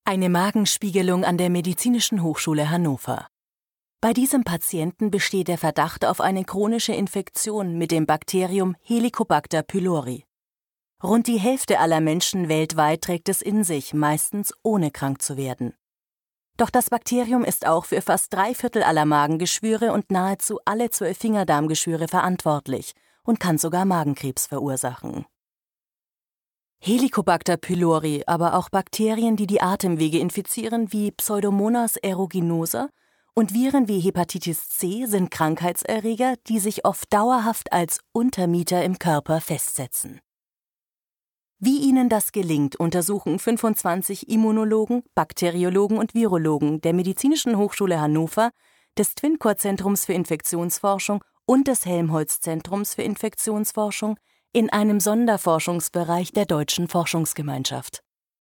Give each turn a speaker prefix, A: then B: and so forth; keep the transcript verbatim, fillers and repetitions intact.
A: Eine Magenspiegelung an der Medizinischen Hochschule Hannover. Bei diesem Patienten besteht der Verdacht auf eine chronische Infektion mit dem Bakterium Helicobacter pylori. Rund die Hälfte aller Menschen weltweit trägt es in sich, meistens ohne krank zu werden. Doch das Bakterium ist auch für fast drei Viertel aller Magengeschwüre und nahezu alle Zwölffingerdarmgeschwüre verantwortlich und kann sogar Magenkrebs verursachen. Helicobacter pylori, aber auch Bakterien, die die Atemwege infizieren, wie Pseudomonas aeruginosa, und Viren wie Hepatitis C sind Krankheitserreger, die sich oft dauerhaft als Untermieter im Körper festsetzen. Wie ihnen das gelingt, untersuchen fünfundzwanzig Immunologen, Bakteriologen und Virologen der Medizinischen Hochschule Hannover, des TwinCore-Zentrums für Infektionsforschung und des Helmholtz-Zentrums für Infektionsforschung in einem Sonderforschungsbereich der Deutschen Forschungsgemeinschaft.